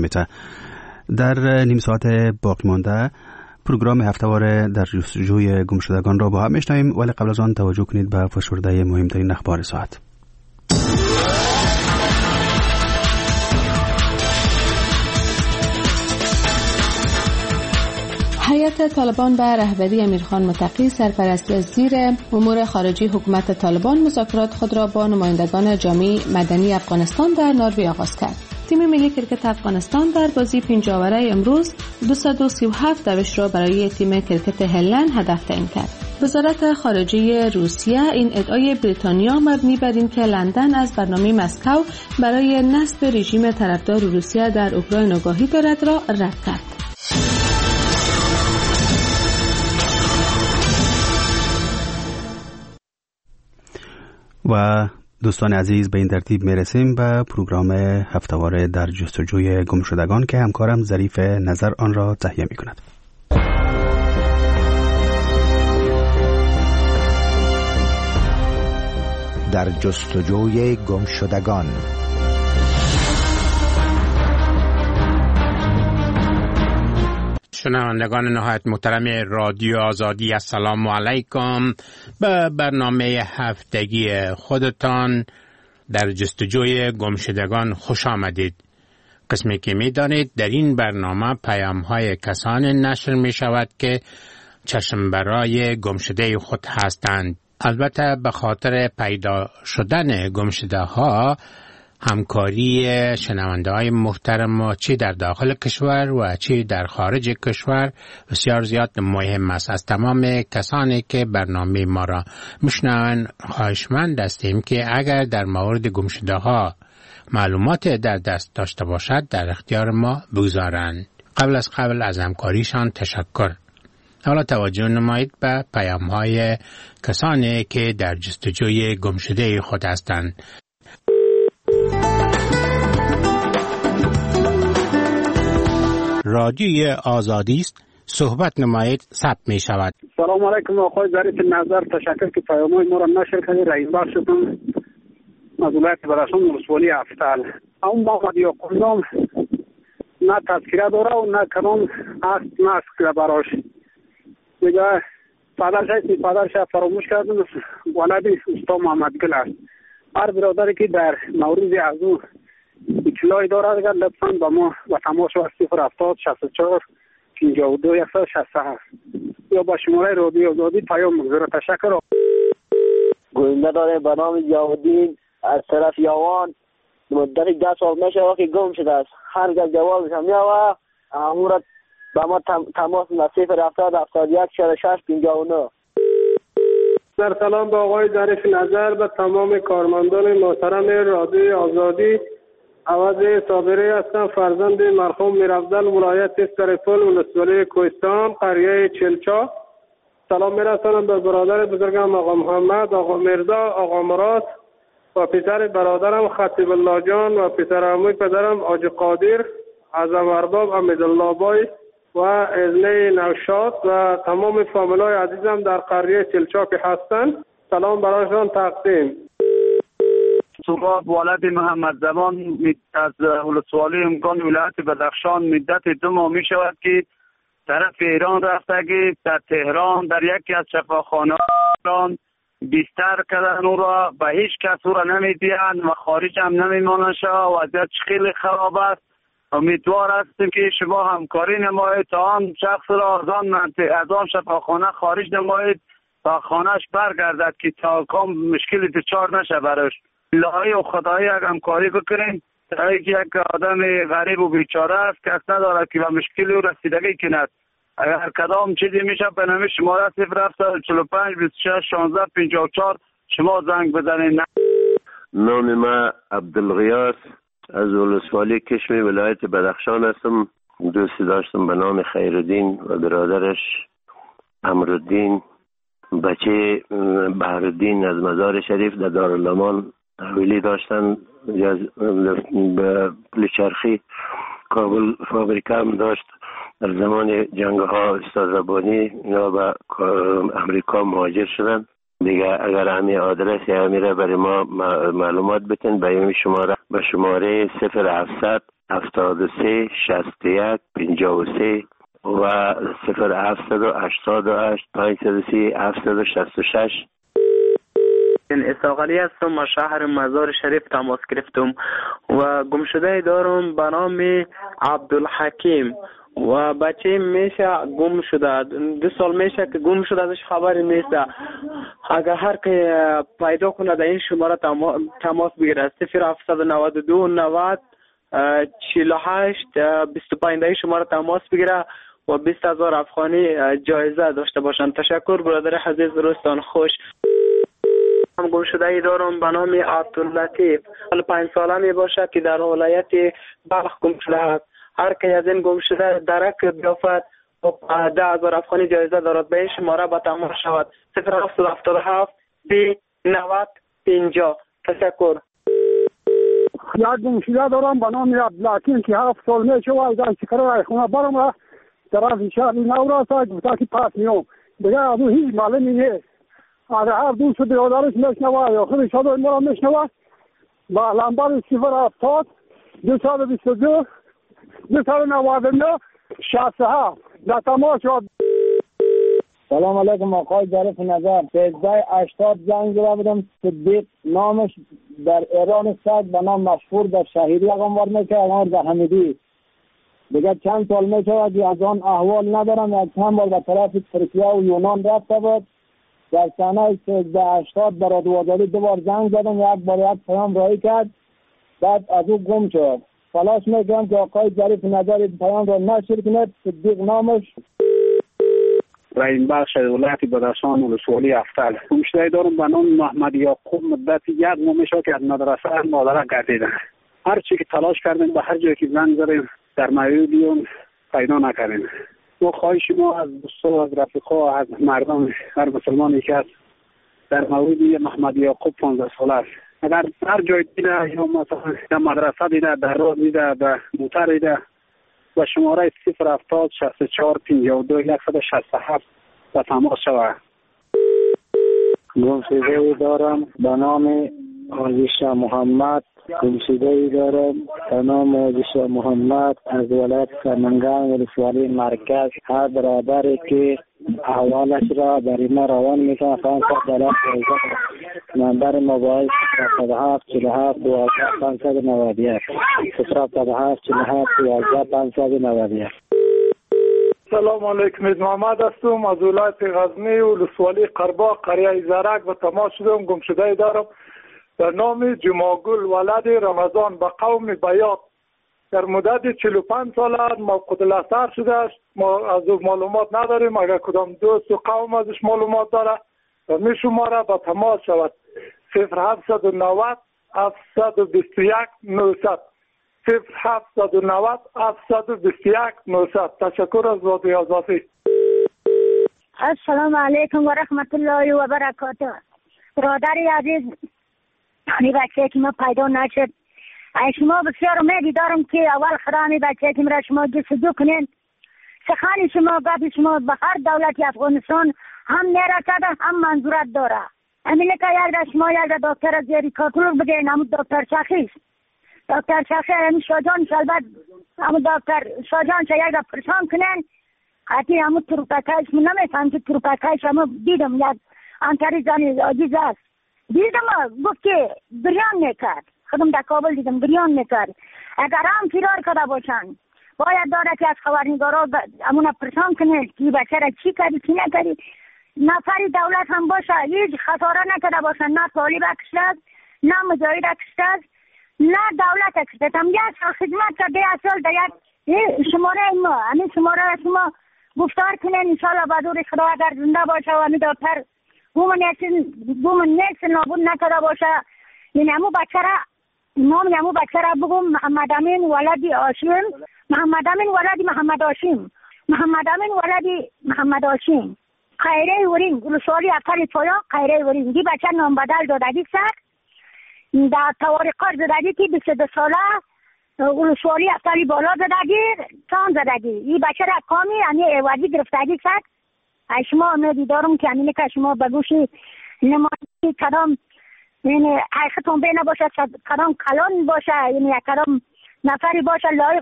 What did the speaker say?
میته. در نیم ساعت باقی مانده پروگرام هفته‌وار در جستجوی گمشدگان را با هم میشنویم، ولی قبل از آن توجه کنید به فشرده مهمترین اخبار ساعت. هیئت طالبان به رهبری امیرخان متقی سرپرست وزیر امور خارجه حکومت طالبان مذاکرات خود را با نمایندگان جامعه مدنی افغانستان در نروژ آغاز کرد. تیم ملی کرکت افغانستان در بازی 5 آوره امروز 237 دوش را برای تیم کرکت هلند هدف تعیین کرد. وزارت خارجه روسیه این ادعای بریتانیا مبنی بر اینکه لندن از برنامه مسکو برای نصب رژیم طرفدار روسیه در اوکراین آگاهی دارد را رد کرد. و دوستان عزیز، به این ترتیب میرسیم به پروگرام هفته‌وار در جستجوی گمشدگان که همکارم ظریف نظر آن را تهیه می کند. در جستجوی گمشدگان. شنوندگان نهایت محترم رادیو آزادی، السلام علیکم. به برنامه هفتگی خودتان در جستجوی گمشدگان خوش آمدید. قسمی که می دانید در این برنامه پیام های کسان نشر می شود که چشم برای گمشده خود هستند. البته به خاطر پیدا شدن گمشده ها همکاری شنونده های محترم ما چی در داخل کشور و چی در خارج کشور بسیار زیاد مهم است. از تمام کسانی که برنامه ما را میشنوند خواهشمند هستیم که اگر در مورد گمشده ها معلومات در دست داشته باشد در اختیار ما بگذارند. قبل از همکاریشان تشکر. حالا توجه نمایید به پیام های کسانی که در جستجوی گمشده خود هستند. رادیوی آزادی است، صحبت نمایید، ثبت می شود. سلام علیکم آقای ظریف نظر، تشکر که پیام‌های ما را نشر کردید. رئیس بخش شدم از ولایت بدخشان ولسوالی افتال. اون محمد یعقوب نام نه تذکره داره و نه کلام است نه است براش دیگه. پدرش فراموش کردم، ولدی استاد محمد گل است. هر برادری که در مورد از او اطلاعی دارد اگر لطفاً با ما و تماس و 070 64 52 167 یا با شماره رادیو آزادی پیام بگذاره. تشکر. گوینده داره به نام جاودین از طرف یاوان. مدت 10 سال میشه که گم شده است. هرگز جوابش هم میاد امور با ما تماس 070 71 46 59. در سلام به آقای ظریف نظر، به تمام کارمندان محترم رادیو آزادی. عوض صابری هستم، فرزند مرحوم میرافضل ولایت استرپول ولسوالی کوهستان قریه چلچا. سلام میرسانم به برادر بزرگم آقا محمد، آقا مرزا، آقا مراد و پسر برادرم خطیب الله جان و پسر عموی پدرم آج قادر، اعظم ارباب امیدالله بای و ازنه نوشاد و تمام فامیلای عزیزم در قریه چلچا که هستند. سلام برایشان تقدیم. سراب ولد محمد زمان از ولسوالی امکان ولایت بدخشان مدت 2 ماه می شود که طرف ایران رفته که در تهران در یکی از شفاخانه بیستر کردن او را به هیچ کس او را نمیدیند و خارج هم نمیمانند. وضعیت خیلی خراب است. امیدوار هستیم که شما همکاری نمایید تا آن شخص را از آن شفاخانه خارج نمایید تا خانهش برگردد که تا کام مشکلی دچار نشه براش. الهی و خدایی اگر همکاری بکنین تا یک آدم غریب و بیچاره است کس ندارد که به مشکلی او رسیدگی کند. اگر کدام چیزی میشه به نام شماره 045 26 16 54 شما زنگ بزنید. نام ما عبدالغیاث از ولسوالی کشمی ولایت بدخشان هستم. دوستی داشتم به نام خیرالدین و برادرش امرالدین، بچه بهرالدین از مزار شریف در دارالامان حویلی داشتن. به پلچرخی کابل فابریکه هم داشت. در زمان جنگ ها استاد ربانی اینا به امریکا مهاجر شدن. دیگه اگر همین آدرس یا همیره برای ما معلومات بتن به این شماره 0700 73 61 53 و 0788 530 766. اسحاقعلی هستم، از شهر مزار شریف تماس گرفتم و گمشده دارم به نام عبدالحکیم و بچه میشه گم شده. 2 سال میشه که گم شده، ازش خبری نیست. اگر هر که پیدا کنه در این شماره تماس بگیره. 0792 90 48 25 در این شماره تماس بگیره و 20,000 افغانی جایزه داشته باشند. تشکر برادر عزیز، روزتان خوش. هم گم شده ای دارم به نام عبداللطیف، 5 ساله می باشه که در ولایت بلخ گم شده است. هر که از این گم شده درک بیافت و 10,000 افغانی جایزه دارد. به این شماره با تماس شود. 0777 30 90 50. تشکر. یک گم شده دارم به نام عبدالحکیم که 7 سال می شود در چکر خونه برم طرف شهر نوراس گفته که پس میام دیگه از اون هیچ معلومی نیست. اگر هر دوست برادرش میشنوه یا خودش صدای ما را میشنوه با لمبر 070 222 299 67 در تماس شد. سلام علیکم آقای ظریف نظر. 1380 زنگ زده بودم. صدیق نامش در ایران است، به نام مشهور در شهیری اقامت میکنه، اقامت در حمیدی. دیگه چند سال میشود از آن احوال ندارم. یک چند بار به طرف ترکیه و یونان رفته بود. در سنه 1380 برای وزاری 2 بار زنگ زدم، یک بار یک پیام رایی کرد، بعد از او گم شد. تلاش میکنم که آقای ظریف نظر پیام را نشر کنید. صدیق نامش. رئیس بخش ولایت بدخشان ولسوالی افتل. گمشده دارم به نام محمد یعقوب. مدت 1 ماه میشه که از مدرسه مادره گردیدم. هر چی که تلاش کردیم به هر جایی که زنگ زدیم در مویدیون پیدا نکردیم. ما خواهش ما از دوستان و از رفیقا از مردم هر مسلمانی که است در مویدی محمد یعقوب 15 ساله است، اگر هر جای دیده یا مثلا در مدرسه دیده، در راه دیده، در موتر دیده، و شماره 070 64 52 167 به تماس شود. گمشده دارم به نام عزیز محمد. گمشده دارم به نام عزیز محمد از ولایت سمنگان ولسوالی مرکز. هر برادری که احوالش را برای ما روان میکنه نمبر موبایل 07 47 12 591 07 47 12 591. سلام علیکم. محمد هستم از ولایت غزنی ولسوالی قرباق قریه زرک به تماس شدم. گمشده دارم به نام جماگل ولد رمضان به قوم بیات. در مدت 45 سال موقوف الاثر شده است. ما از او معلومات نداریم. اگر کدام دوست و قوم ازش معلومات داره و می شماره به تماس شود. 0790 721 900 0790 721 900. تشکر از رادیوی آزادی. السلام علیکم و رحمت الله و برکاته. برادری عزیز، این بچه که ما پیدا نشد، شما بسیار امیدی دارم که اول خدای بچه که مرا شما جستجو کنین. سخن شما گفت شما به هر دولت افغانستان هم نرسده هم منظورت داره. همین که یک شما یک دکتر از زیری کاتلور بگین، همون دکتر شخیص دکتر شخیص همین شاجان شلبت همون دکتر شاجان چه یک پرسان کنین. حتی همون تروپکایش من نمیفهم که تروپکایش همون دیدم یک انتری زنی عزیز است. دیدم گفت که بریان میکرد. خودم در کابل دیدم بریان میکرد. اگر هم فرار کرده باشن باید داره که از خبرنگارا همون پرسان کنید که بچه را چی کردی چی نکردی. نفری دولت هم باشه هیچ خساره نکرده باشن، نه طالب کشته است نه مجاهد کشته است نه دولت کشته. هم یک سال خدمت کرده، یک سال در یک شماره ما همین شماره شما گفتار کنین انشاءالله بدور خدا اگر زنده باشه و همین دکتر بومن نیست نابود نکرده باشه. یعنی همون بچه را نام همون بچه را بگم محمد امین ولدی هاشم، محمد امین ولدی محمد هاشم، محمد امین ولدی محمد هاشم، خیره ورین ولسوالی افتر پایا خیره ورین. دی بچه نام بدل دادگی سر در توارقات زدگی که 22 ساله ولسوالی افتری بالا زدگی تان زدگی. این بچه را کامی یعنی ایوازی گرفتگی سر. شما امیدی دارم که همینه که شما بگوشی نمایی کدام یعنی حقیقتون بینه باشه کدام کلان باشه، یعنی کدام نفری باشه لایق